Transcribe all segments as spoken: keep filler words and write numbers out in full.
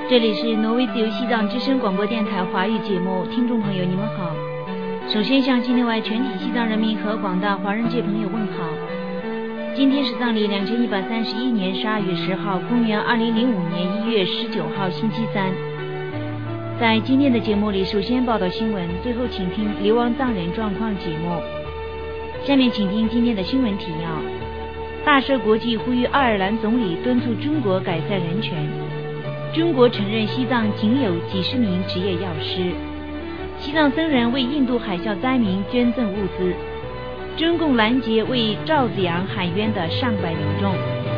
这里是挪威自由西藏之声广播电台华语节目，听众朋友你们好。首先向境内外全体西藏人民和广大华人界朋友问好。今天是藏历两千一百三十一年十二月十号，公元二零零五年一月十九号星期三。在今天的节目里，首先报道新闻，最后请听流亡藏人状况节目。下面请听今天的新闻提要。大赦国际呼吁爱尔兰总理敦促中国改善人权。中国承认西藏仅有几十名职业药师。西藏僧人为印度海啸灾民捐赠物资。中共拦截为赵子阳喊冤的上百民众。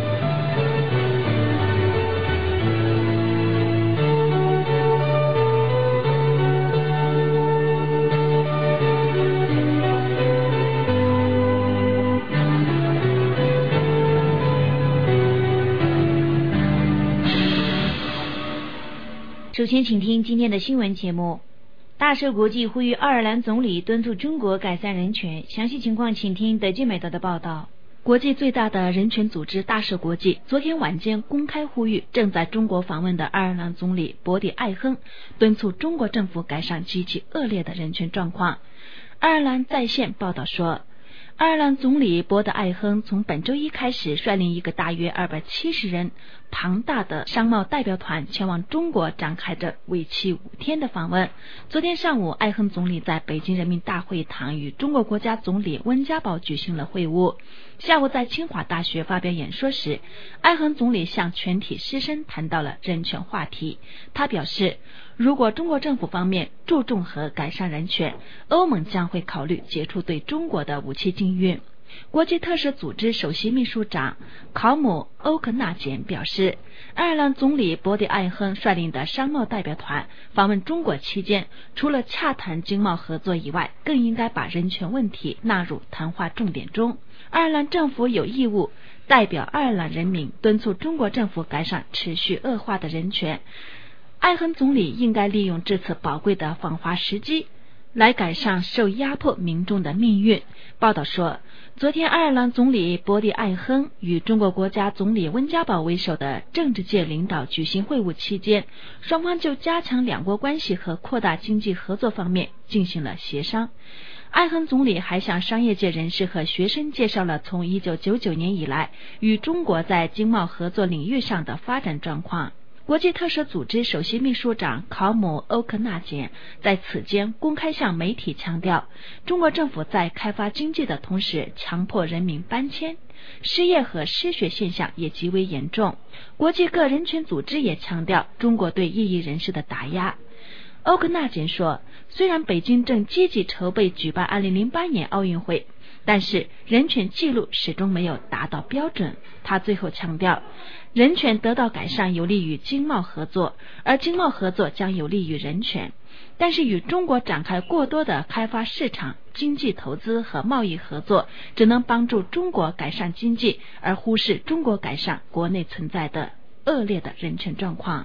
首先请听今天的新闻节目。大赦国际呼吁爱尔兰总理敦促中国改善人权，详细情况请听德基美德的报道。 国际最大的人权组织大赦国际昨天晚间公开呼吁正在中国访问的爱尔兰总理博迪艾亨敦促中国政府改善极其恶劣的人权状况。爱尔兰在线报道说，爱尔兰总理博德艾亨从本周一开始率领一个大约二百七十人庞大的商贸代表团前往中国，展开着为期五天的访问。昨天上午，艾亨总理在北京人民大会堂与中国国家总理温家宝举行了会晤。下午在清华大学发表演说时，艾亨总理向全体师生谈到了人权话题。他表示，如果中国政府方面注重和改善人权，欧盟将会考虑解除对中国的武器禁运。国际特赦组织首席秘书长考姆欧克纳简表示，爱尔兰总理博迪艾亨率领的商贸代表团访问中国期间，除了洽谈经贸合作以外，更应该把人权问题纳入谈话重点中。爱尔兰政府有义务代表爱尔兰人民敦促中国政府改善持续恶化的人权。艾亨总理应该利用这次宝贵的访华时机来改善受压迫民众的命运。报道说，昨天爱尔兰总理博迪艾亨与中国国家总理温家宝为首的政治界领导举行会晤期间，双方就加强两国关系和扩大经济合作方面进行了协商。艾亨总理还向商业界人士和学生介绍了从一九九九年以来与中国在经贸合作领域上的发展状况。国际特赦组织首席秘书长考姆欧克纳简在此间公开向媒体强调，中国政府在开发经济的同时强迫人民搬迁，失业和失学现象也极为严重。国际各人权组织也强调中国对异议人士的打压。欧克纳简说，虽然北京正积极筹备举办二零零八年奥运会，但是人权记录始终没有达到标准。他最后强调，人权得到改善有利于经贸合作，而经贸合作将有利于人权。但是与中国展开过多的开发市场、经济投资和贸易合作，只能帮助中国改善经济，而忽视中国改善国内存在的恶劣的人权状况。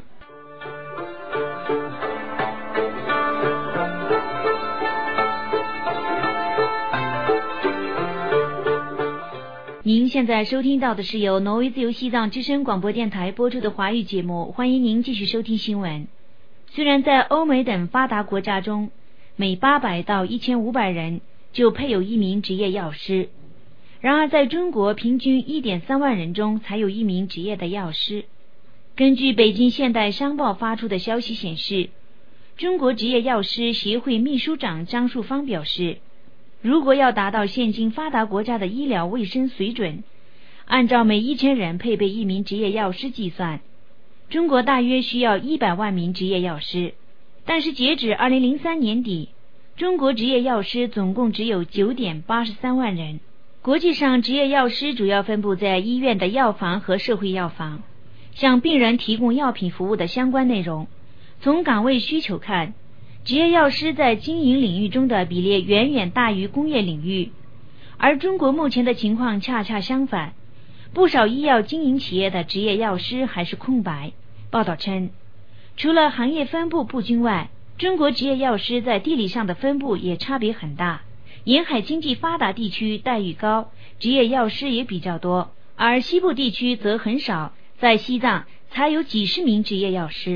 您现在收听到的是由挪威自由西藏之声广播电台播出的华语节目，欢迎您继续收听新闻。虽然在欧美等发达国家中，每八百到一千五百人就配有一名职业药师，然而在中国平均 一点三万人中才有一名职业的药师。根据北京现代商报发出的消息显示，中国职业药师协会秘书长张树芳表示，如果要达到现今发达国家的医疗卫生水准，按照每一千人配备一名职业药师计算，中国大约需要一百万名职业药师。但是截止二零零三年底，中国职业药师总共只有 九点八三万人。国际上，职业药师主要分布在医院的药房和社会药房，向病人提供药品服务的相关内容。从岗位需求看，职业药师在经营领域中的比例远远大于工业领域，而中国目前的情况恰恰相反，不少医药经营企业的职业药师还是空白。报道称，除了行业分布不均外，中国职业药师在地理上的分布也差别很大。沿海经济发达地区待遇高，职业药师也比较多，而西部地区则很少，在西藏才有几十名职业药师。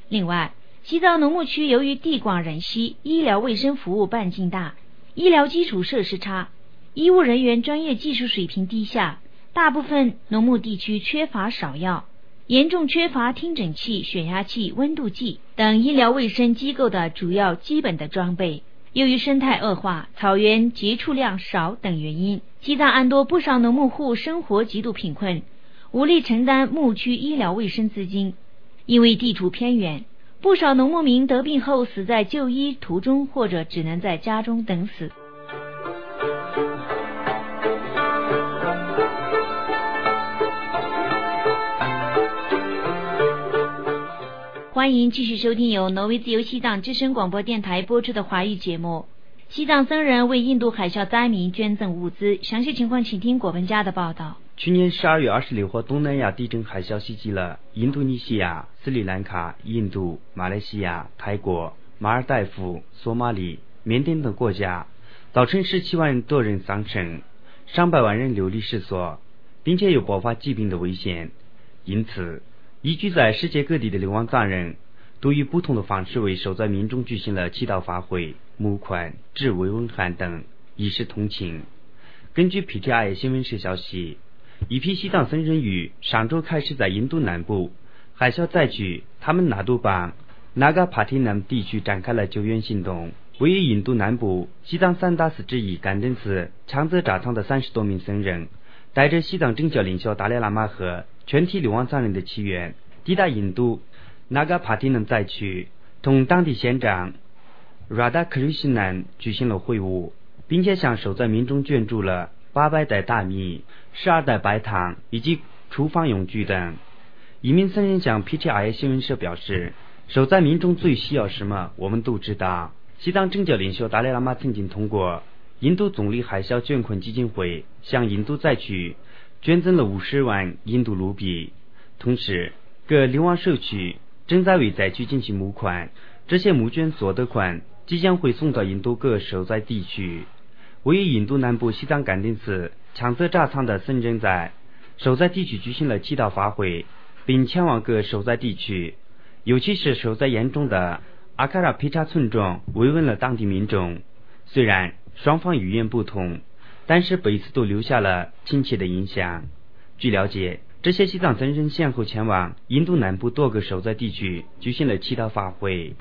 另外，西藏农牧区由于地广人稀，医疗卫生服务半径大，医疗基础设施差，医务人员专业技术水平低下，大部分农牧地区缺乏少药，严重缺乏听诊器、血压计、温度计等医疗卫生机构的主要基本的装备。由于生态恶化、草原接触量少等原因，西藏安多不少农牧户生活极度贫困，无力承担牧区医疗卫生资金。因为地处偏远，不少农牧民得病后死在就医途中，或者只能在家中等死。欢迎继续收听由挪威自由西藏之声广播电台播出的华语节目。西藏僧人为印度海啸灾民捐赠物资，详细情况请听果文家的报道。 去年十二月二十六号，东南亚地震海啸袭击了印度尼西亚、斯里兰卡、印度、马来西亚、泰国、马尔代夫、索马里、缅甸等国家，造成十七万多人丧生，上百万人流离失所，并且有爆发疾病的危险。因此，移居在世界各地的流亡藏人都以不同的方式为受灾民众举行了祈祷法会、募款、致慰问函等，以示同情。根据 P T I 新闻社消息，一批西藏僧人于上周开始在印度南部海啸灾区他们纳杜邦、纳嘎帕提南地区展开了救援行动。位于印度南部西藏三大寺之一甘登寺强泽扎仓的三十多名僧人，带着西藏政教领袖达赖喇嘛和全体流亡藏人的祈愿，抵达印度纳嘎帕提南灾区，同当地县长 Radha Krishnan 举行了会晤，并且向受灾民众捐助了八百袋大米、十二袋白糖以及厨房用具等。一名僧人向 P T I 新闻社表示，受灾民众最需要什么我们都知道。西藏政教领袖达赖喇嘛曾经通过印度总理海啸捐困基金会向印度灾区捐赠了五十万印度卢比，同时各流亡社区正在为灾区进行募款，这些募捐所得款即将会送到印度各受灾地区。位于印度南部西藏甘登寺强泽扎仓的僧人在受灾地区举行了祈祷法会，并前往各受灾地区，尤其是受灾严重的阿卡拉皮查村中慰问了当地民众。虽然双方语言不同，但是彼此都留下了亲切的印象。据了解，这些西藏僧人先后前往印度南部多个受灾地区举行了祈祷法会。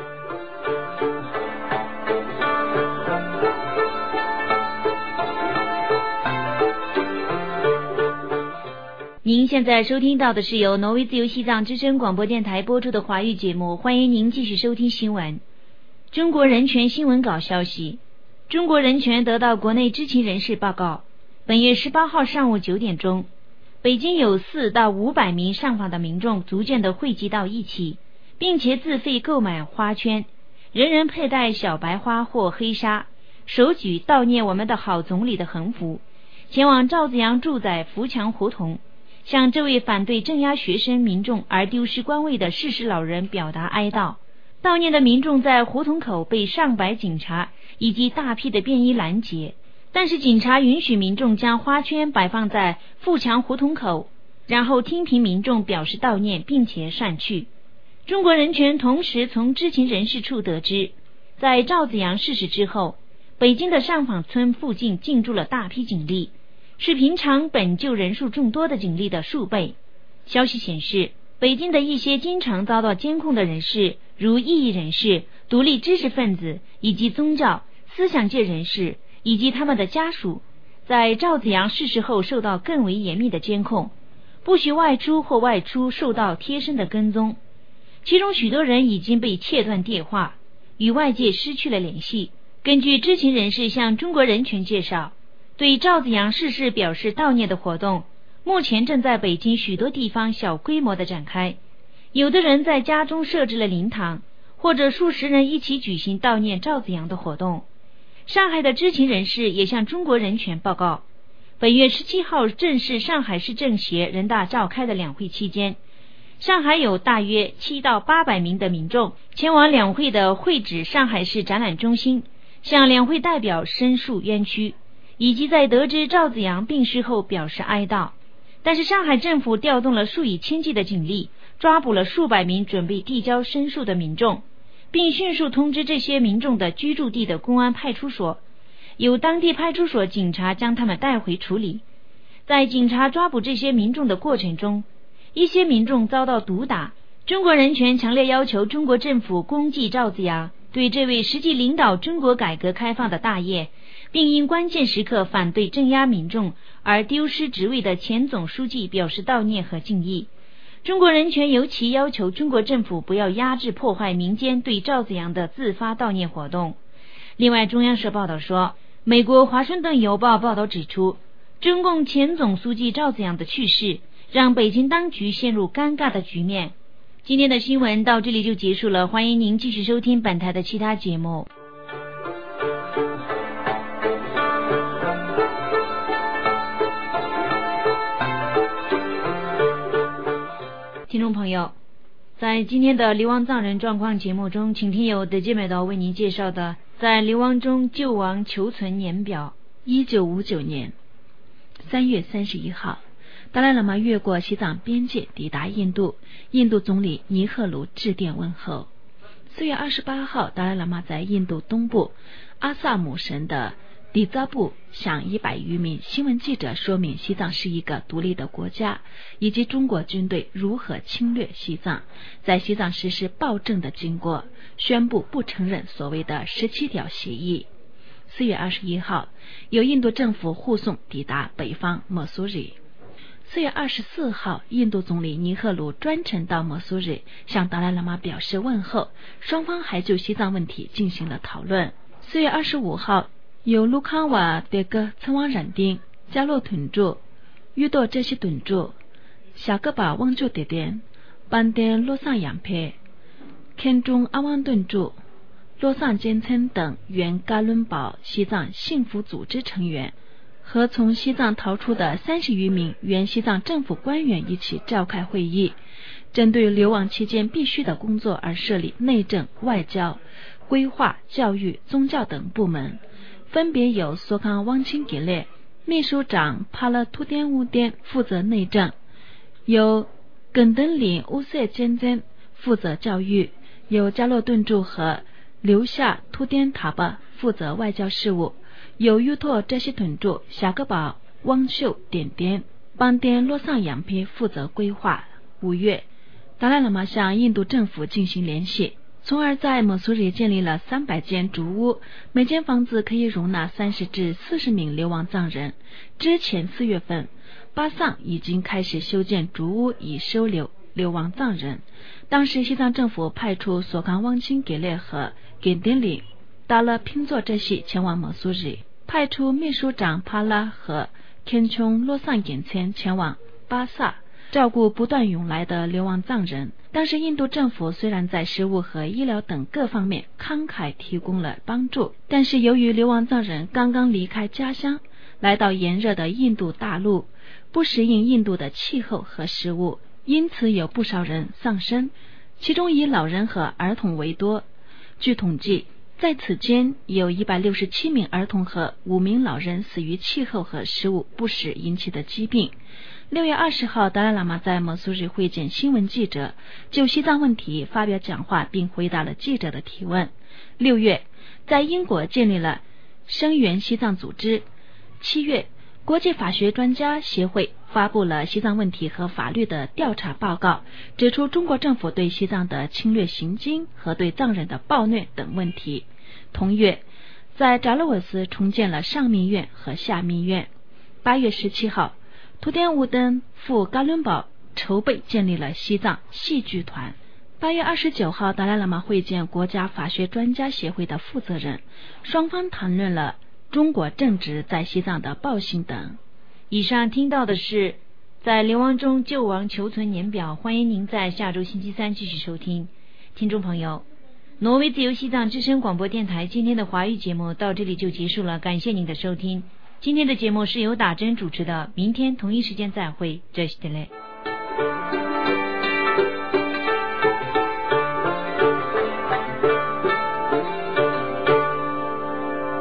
您现在收听到的是由挪威自由西藏之声广播电台播出的华语节目，欢迎您继续收听新闻。中国人权新闻稿消息，中国人权得到国内知情人士报告，本月十八号上午九点钟，北京有四到五百名上访的民众逐渐的汇集到一起，并且自费购买花圈，人人佩戴小白花或黑纱，手举悼念我们的好总理的横幅，前往赵子阳住宅扶墙胡同，向这位反对镇压学生民众而丢失官位的逝世老人表达哀悼。悼念的民众在胡同口被上百警察以及大批的便衣拦截，但是警察允许民众将花圈摆放在富强胡同口，然后听凭民众表示悼念并且散去。中国人权同时从知情人士处得知，在赵子阳逝世之后，北京的上访村附近进驻了大批警力，是平常本就人数众多的警力的数倍。消息显示，北京的一些经常遭到监控的人士，如异议人士、独立知识分子以及宗教、思想界人士以及他们的家属，在赵子阳逝世后受到更为严密的监控，不许外出或外出受到贴身的跟踪。其中许多人已经被切断电话，与外界失去了联系。根据知情人士向中国人权介绍，对赵子阳逝世表示悼念的活动目前正在北京许多地方小规模的展开，有的人在家中设置了灵堂，或者数十人一起举行悼念赵子阳的活动。上海的知情人士也向中国人权报告，本月十七号正是上海市政协人大召开的两会期间，上海有大约七到八百名的民众前往两会的会址上海市展览中心，向两会代表申诉冤屈，以及在得知赵子阳病逝后表示哀悼。但是上海政府调动了数以千计的警力， 抓捕了数百名准备递交申诉的民众，并迅速通知这些民众的居住地的公安派出所，由当地派出所警察将他们带回处理。在警察抓捕这些民众的过程中，一些民众遭到毒打。中国人权强烈要求中国政府公祭赵紫阳，对这位实际领导中国改革开放的大业，并因关键时刻反对镇压民众而丢失职位的前总书记表示悼念和敬意。中国人权尤其要求中国政府不要压制破坏民间对赵紫阳的自发悼念活动。另外，中央社报道说，美国华盛顿邮报报道指出，中共前总书记赵紫阳的去世让北京当局陷入尴尬的局面。今天的新闻到这里就结束了，欢迎您继续收听本台的其他节目。听众朋友，在今天的流亡藏人状况节目中，请听由德基美道为您介绍的在流亡中救亡求存年表。 一九五九年三月三十一号，达赖喇嘛越过西藏边界抵达印度，印度总理尼赫鲁致电问候。四月二十八号，达赖喇嘛在印度东部阿萨姆省的底扎布向一百余名新闻记者说明西藏是一个独立的国家，以及中国军队如何侵略西藏，在西藏实施暴政的经过，宣布不承认所谓的十七条协议。四月二十一号，由印度政府护送抵达北方莫苏里。四月二十四号，印度总理尼赫鲁专程到莫苏里向达赖喇嘛表示问候，双方还就西藏问题进行了讨论。四月二十五号，由卢康瓦别格参王染丁加洛屯驻遇到这些屯驻夏格巴汪就点点班点洛桑养配肯中阿旺屯驻洛桑坚称等原噶伦堡西藏幸福组织成员和从西藏逃出的三十余名原西藏政府官员一起召开会议，针对流亡期间必须的工作而设立内政、外交、规划、教育、宗教等部门，分别由索康汪钦给列秘书长帕勒图甸乌甸负责内政，由耿登林乌塞坚珍负责教育，由加洛顿驻和留下图甸塔巴负责外交事务，由尤托这些屯驻夏格堡汪秀点点邦甸洛桑养批负责规划。五月，达赖喇嘛向印度政府进行联系，从而在莫苏里建立了三百间竹屋，每间房子可以容纳三十至四十名流亡藏人。之前四月份，巴桑已经开始修建竹屋以收留流亡藏人。当时西藏政府派出索康汪钦给列和给丁里达了拼作这些前往莫苏里，派出秘书长帕拉和肯琼洛桑简签前往巴萨，照顾不断涌来的流亡藏人。当时印度政府虽然在食物和医疗等各方面慷慨提供了帮助，但是由于流亡藏人刚刚离开家乡，来到炎热的印度大陆，不适应印度的气候和食物，因此有不少人丧生，其中以老人和儿童为多。据统计，在此间有一百六十七名儿童和五名老人死于气候和食物不适引起的疾病。六月二十号，达赖喇嘛在莫苏里会见新闻记者，就西藏问题发表讲话，并回答了记者的提问。六月，在英国建立了声援西藏组织。七月，国际法学专家协会发布了西藏问题和法律的调查报告，指出中国政府对西藏的侵略行径和对藏人的暴虐等问题。同月，在扎勒沃斯重建了上密院和下密院。八月十七号，图甸乌登赴噶伦堡筹备建立了西藏戏剧团。八月二十九号，达赖喇嘛会见国家法学专家协会的负责人，双方谈论了中国政治在西藏的暴行等。 以上听到的是在流亡中救亡求存年表，欢迎您在下周星期三继续收听。听众朋友，挪威自由西藏之声广播电台今天的华语节目到这里就结束了，感谢您的收听。今天的节目是由打针主持的，明天同一时间再会，这是的嘞。